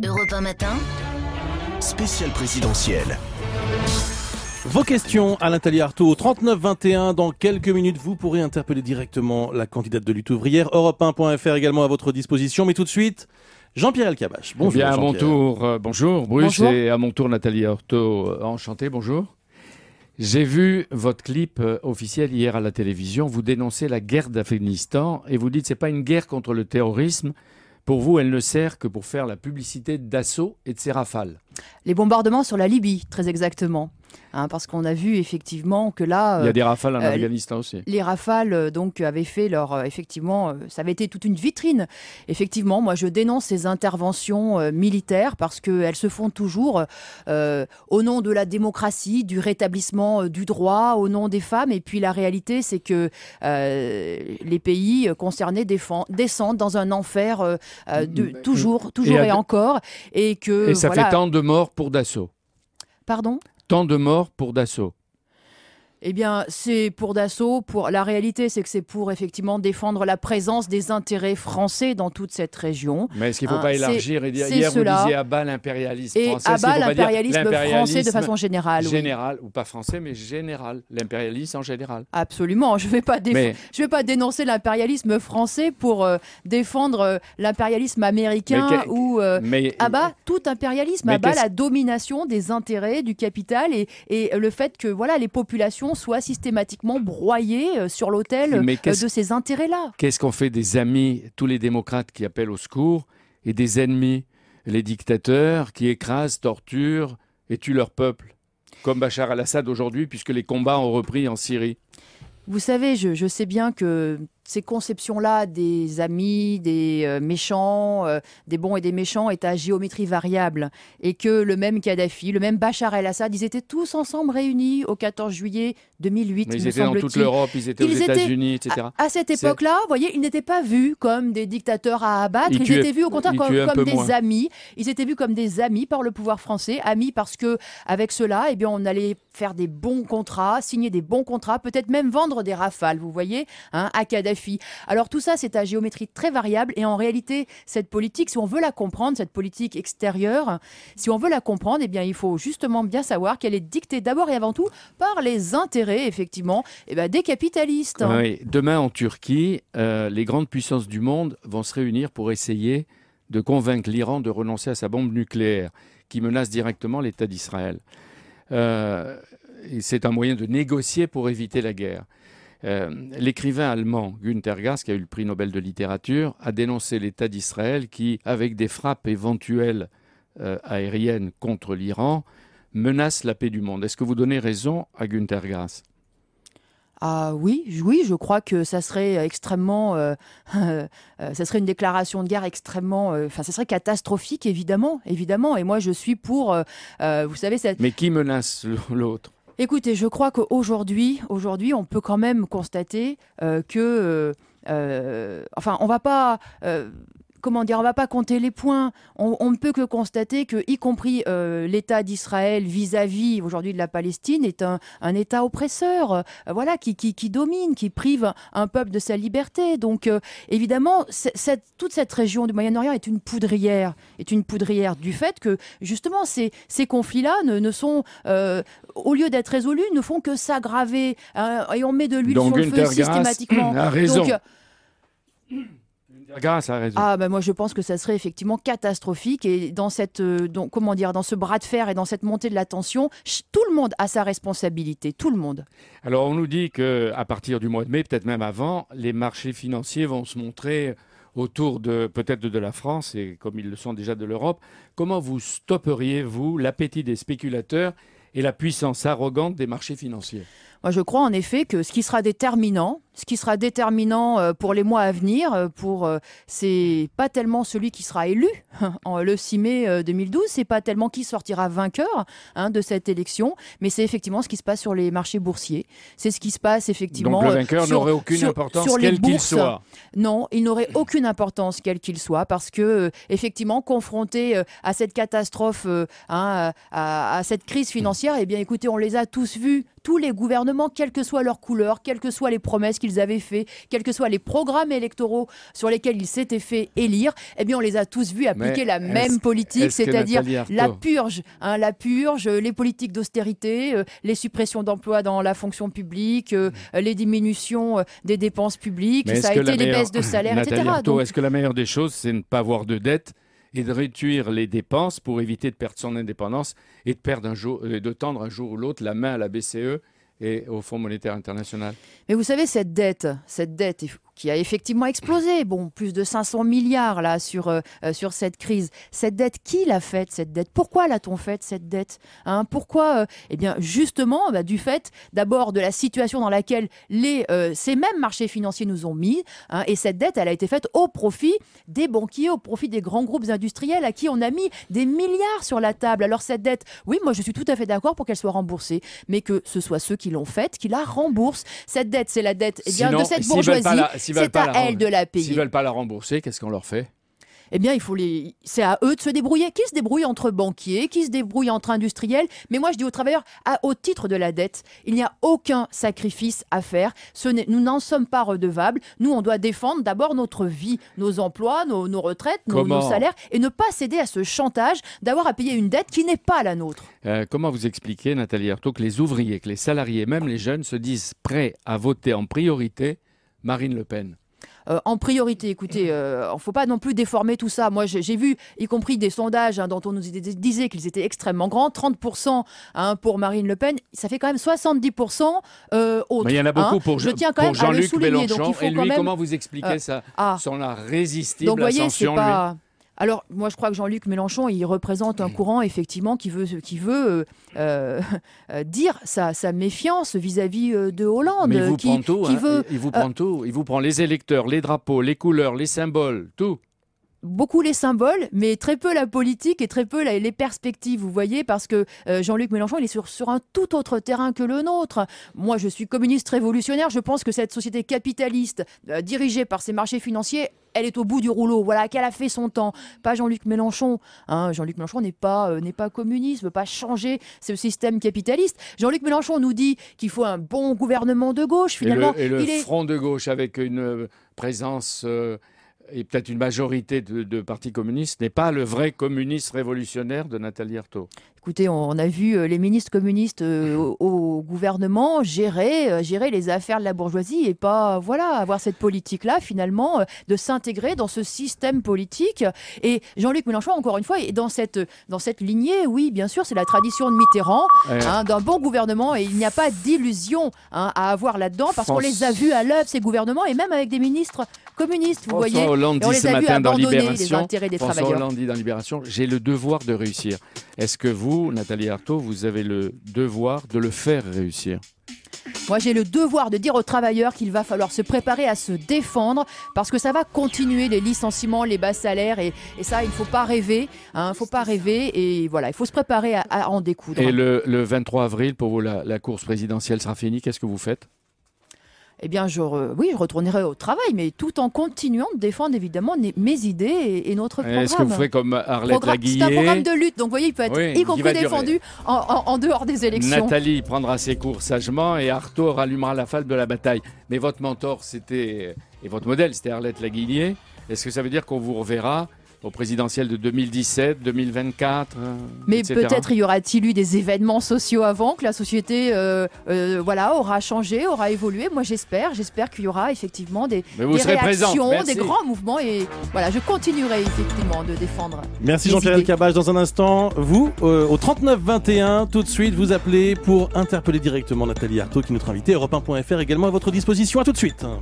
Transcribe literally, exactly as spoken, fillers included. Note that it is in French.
Europe un matin, Spécial présidentielle. Vos questions, Alain Taliarto, au trente-neuf vingt et un. Dans quelques minutes, vous pourrez interpeller directement la candidate de lutte ouvrière. Europe un point F R également à votre disposition. Mais tout de suite, Jean-Pierre Elkabbach. Bonjour. Bien, à mon Jean-Pierre. tour, euh, bonjour Bruce, Bonjour. et à mon tour Nathalie Arthaud, euh, enchanté, bonjour. J'ai vu votre clip euh, officiel hier à la télévision. Vous dénoncez la guerre d'Afghanistan et vous dites que ce n'est pas une guerre contre le terrorisme. Pour vous, elle ne sert que pour faire la publicité d'Assaut et de ses rafales. Les bombardements sur la Libye, très exactement. Hein, parce qu'on a vu effectivement que là... Il y a des rafales en euh, Afghanistan aussi. Les rafales euh, donc avaient fait leur euh, effectivement euh, ça avait été toute une vitrine. Effectivement, moi je dénonce ces interventions euh, militaires parce que elles se font toujours euh, au nom de la démocratie, du rétablissement euh, du droit, au nom des femmes. Et puis la réalité, c'est que euh, les pays concernés défend, descendent dans un enfer euh, euh, de, toujours, toujours et, et, encore, et que et ça voilà... fait tant de morts pour Dassault. Pardon ? Tant de morts pour Dassault. Eh bien, c'est pour Dassault. Pour... La réalité, c'est que c'est pour effectivement défendre la présence des intérêts français dans toute cette région. Mais est-ce qu'il ne faut Hein, pas c'est- élargir et dire, c'est hier cela. vous disiez à bas l'impérialisme Et français. à est-ce qu'il bas faut pas dire l'impérialisme français de l'impérialisme façon générale. oui. Général, ou pas français, mais général. L'impérialisme en général. Absolument. Je ne vais, pas déf- Mais- je vais pas dénoncer l'impérialisme français pour euh, défendre euh, l'impérialisme américain Mais que- ou euh, Mais, à bas tout impérialisme, Mais à bas qu'est-ce- la domination des intérêts du capital et, et le fait que voilà, les populations soient systématiquement broyées euh, sur l'autel Mais euh, qu'est-ce- de ces intérêts-là. Qu'est-ce qu'on fait des amis, tous les démocrates qui appellent au secours, et des ennemis, les dictateurs qui écrasent, torturent et tuent leur peuple, comme Bachar al-Assad aujourd'hui, puisque les combats ont repris en Syrie. Vous savez, je, je sais bien que ces conceptions-là des amis, des euh, méchants, euh, des bons et des méchants est à géométrie variable et que le même Kadhafi, le même Bachar el-Assad, ils étaient tous ensemble réunis au quatorze juillet deux mille huit, Mais ils me étaient dans toute semble-t-il. l'Europe, ils étaient aux Ils étaient- États-Unis, et cetera. À, à cette C'est- époque-là, vous voyez, ils n'étaient pas vus comme des dictateurs à abattre, Ils ils, tuaient- étaient vus au contraire ils comme, tuaient un comme peu des moins. amis. Ils étaient vus comme des amis par le pouvoir français, amis parce que avec cela, eh bien, on allait faire des bons contrats, signer des bons contrats, peut-être même vendre des rafales, vous voyez, hein, à Kadhafi. Alors tout ça, c'est à géométrie très variable et en réalité, cette politique, si on veut la comprendre, cette politique extérieure, si on veut la comprendre, eh bien, il faut justement bien savoir qu'elle est dictée d'abord et avant tout par les intérêts, effectivement, eh ben, des capitalistes. hein. Oui. Demain, en Turquie, euh, les grandes puissances du monde vont se réunir pour essayer de convaincre l'Iran de renoncer à sa bombe nucléaire, qui menace directement l'État d'Israël. Euh, et c'est un moyen de négocier pour éviter la guerre. Euh, l'écrivain allemand Günter Grass, qui a eu le prix Nobel de littérature, a dénoncé l'État d'Israël qui, avec des frappes éventuelles euh, aériennes contre l'Iran, menace la paix du monde. Est-ce que vous donnez raison à Günter Grass ? Ah oui, j- oui, je crois que ça serait extrêmement, euh, euh, ça serait une déclaration de guerre extrêmement, euh, enfin, ça serait catastrophique, évidemment, évidemment. Et moi, je suis pour, euh, euh, vous savez, cette... Mais qui menace l'autre ? Écoutez, je crois qu'aujourd'hui, aujourd'hui, on peut quand même constater euh, que, euh, euh, enfin, on va pas. euh, Comment dire, on va pas compter les points. On, on ne peut que constater que, y compris euh, l'État d'Israël vis-à-vis aujourd'hui de la Palestine, est un, un État oppresseur, euh, voilà, qui, qui, qui domine, qui prive un peuple de sa liberté. Donc, euh, évidemment, c'est- cette, toute cette région du Moyen-Orient est une poudrière, est une poudrière du fait que justement ces, ces conflits-là ne, ne sont, euh, au lieu d'être résolus, ne font que s'aggraver, hein, et on met de l'huile Donc sur le Günter feu Grass systématiquement. a raison. Donc, Grass a raison. Ah ben moi je pense que ça serait effectivement catastrophique et dans cette euh, donc, comment dire dans ce bras de fer et dans cette montée de la tension, ch- tout le monde a sa responsabilité, tout le monde. Alors on nous dit qu'à partir du mois de mai, peut-être même avant, les marchés financiers vont se montrer autour de peut-être de la France et comme ils le sont déjà de l'Europe. Comment vous stopperiez-vous l'appétit des spéculateurs et la puissance arrogante des marchés financiers ? Moi je crois en effet que ce qui sera déterminant, ce qui sera déterminant euh, pour les mois à venir, euh, pour euh, c'est pas tellement celui qui sera élu en, le six mai euh, deux mille douze, c'est pas tellement qui sortira vainqueur hein, de cette élection, mais c'est effectivement ce qui se passe sur les marchés boursiers. C'est ce qui se passe effectivement. Donc le euh, vainqueur sur- n'aurait aucune sur- importance, sur les quel qu'il bourses. soit. Non, il n'aurait aucune importance quel qu'il soit parce que euh, effectivement confronté euh, à cette catastrophe, euh, hein, à, à cette crise financière, eh bien écoutez, on les a tous vus, tous les gouvernements, quelle que soit leur couleur, quelles que soient les promesses qu'ils avaient fait, quels que soient les programmes électoraux sur lesquels ils s'étaient fait élire, eh bien on les a tous vus appliquer Mais la même politique, c'est-à-dire la purge, hein, la purge, les politiques d'austérité, euh, les suppressions d'emplois dans la fonction publique, euh, les diminutions euh, des dépenses publiques, ça a été les meilleure... baisses de salaire, Nathalie et cetera. Arthaud, Donc... est-ce que la meilleure des choses, c'est de ne pas avoir de dette et de réduire les dépenses pour éviter de perdre son indépendance et de, perdre un jour, de tendre un jour ou l'autre la main à la B C E et au Fonds monétaire international? Mais vous savez, cette dette, cette dette qui a effectivement explosé, bon, plus de cinq cents milliards là sur, euh, sur cette crise. Cette dette, qui l'a faite, cette dette? Pourquoi l'a-t-on faite, cette dette, hein? Pourquoi euh, Eh bien, justement, bah, du fait d'abord de la situation dans laquelle les, euh, ces mêmes marchés financiers nous ont mis, hein, et cette dette, elle a été faite au profit des banquiers, au profit des grands groupes industriels à qui on a mis des milliards sur la table. Alors cette dette, oui, moi je suis tout à fait d'accord pour qu'elle soit remboursée, mais que ce soit ceux qui l'ont faite qui la remboursent. Cette dette, c'est la dette eh bien, Sinon, de cette bourgeoisie. C'est à elle de la payer. S'ils ne veulent pas la rembourser, qu'est-ce qu'on leur fait? Eh bien, il faut les... c'est à eux de se débrouiller. Qui se débrouille entre banquiers, qui se débrouille entre industriels. Mais moi, je dis aux travailleurs, à, au titre de la dette, il n'y a aucun sacrifice à faire. Ce nous n'en sommes pas redevables. Nous, on doit défendre d'abord notre vie, nos emplois, nos, nos retraites, nos, nos salaires, et ne pas céder à ce chantage d'avoir à payer une dette qui n'est pas la nôtre. Euh, comment vous expliquez, Nathalie Arthaud, que les ouvriers, que les salariés, même les jeunes, se disent prêts à voter en priorité Marine Le Pen? Euh, en priorité, écoutez, il euh, ne faut pas non plus déformer tout ça. Moi, j'ai, j'ai vu, y compris des sondages hein, dont on nous disait qu'ils étaient extrêmement grands, trente pour cent hein, pour Marine Le Pen, ça fait quand même soixante-dix pour cent euh, autres. Mais il y en a beaucoup hein. pour, Je tiens quand même pour Jean-Luc Mélenchon. Donc il faut et lui, quand même... comment vous expliquez euh, ça ah. Son irrésistible donc, voyez, ascension, c'est pas... lui Alors, moi, je crois que Jean-Luc Mélenchon, il représente un courant, effectivement, qui veut, qui veut euh, euh, dire sa, sa méfiance vis-à-vis de Hollande. Mais il vous qui, prend tout. qui Hein. veut, il vous prend euh, tout. Il vous prend les électeurs, les drapeaux, les couleurs, les symboles, tout. Beaucoup les symboles, mais très peu la politique et très peu la, les perspectives, vous voyez, parce que euh, Jean-Luc Mélenchon, il est sur, sur un tout autre terrain que le nôtre. Moi, je suis communiste révolutionnaire, je pense que cette société capitaliste, euh, dirigée par ces marchés financiers, elle est au bout du rouleau, voilà, qu'elle a fait son temps. Pas Jean-Luc Mélenchon. Hein. Jean-Luc Mélenchon n'est pas, euh, n'est pas communiste, ne veut pas changer ce système capitaliste. Jean-Luc Mélenchon nous dit qu'il faut un bon gouvernement de gauche, finalement. Et le, et le il front est... de gauche avec une euh, présence... Euh... et peut-être une majorité de, de partis communistes, n'est pas le vrai communiste révolutionnaire de Nathalie Arthaud. Écoutez, on a vu les ministres communistes euh, au, au gouvernement gérer, euh, gérer les affaires de la bourgeoisie et pas voilà, avoir cette politique-là, finalement, euh, de s'intégrer dans ce système politique. Et Jean-Luc Mélenchon, encore une fois, est dans cette, dans cette lignée, oui, bien sûr, c'est la tradition de Mitterrand, euh... hein, d'un bon gouvernement, et il n'y a pas d'illusion hein, à avoir là-dedans, parce France... qu'on les a vus à l'œuvre, ces gouvernements, et même avec des ministres communistes, vous François voyez. Hollande dit on les ce a vus matin dans abandonner Libération, les intérêts des François travailleurs. Hollande dit dans Libération, j'ai le devoir de réussir. Est-ce que vous, Nathalie Arthaud, vous avez le devoir de le faire réussir? Moi, j'ai le devoir de dire aux travailleurs qu'il va falloir se préparer à se défendre parce que ça va continuer les licenciements, les bas salaires et, et ça, il ne faut pas rêver. Il hein, ne faut pas rêver et voilà, il faut se préparer à, à en découdre. Et le, le vingt-trois avril, pour vous, la, la course présidentielle sera finie. Qu'est-ce que vous faites? Eh bien, je, re... oui, je retournerai au travail, mais tout en continuant de défendre évidemment mes idées et, et notre programme. Est-ce que vous ferez comme Arlette Laguillet? C'est un programme de lutte, donc vous voyez, il peut être oui, y compris défendu en, en, en dehors des élections. Nathalie prendra ses cours sagement et Arthaud rallumera la flamme de la bataille. Mais votre mentor, c'était, et votre modèle, c'était Arlette Laguillet. Est-ce que ça veut dire qu'on vous reverra au présidentiel de deux mille dix-sept, deux mille vingt-quatre, euh, mais et cetera. Peut-être y aura-t-il eu des événements sociaux avant, que la société euh, euh, voilà, aura changé, aura évolué. Moi, j'espère, j'espère qu'il y aura effectivement des, des réactions, des grands mouvements. Et voilà, je continuerai effectivement de défendre. Merci Jean-Pierre Elkabbach. Dans un instant, vous, euh, au trente-neuf vingt et un, tout de suite, vous appelez pour interpeller directement Nathalie Arthaud, qui est notre invitée. Europe un point F R également à votre disposition. À tout de suite.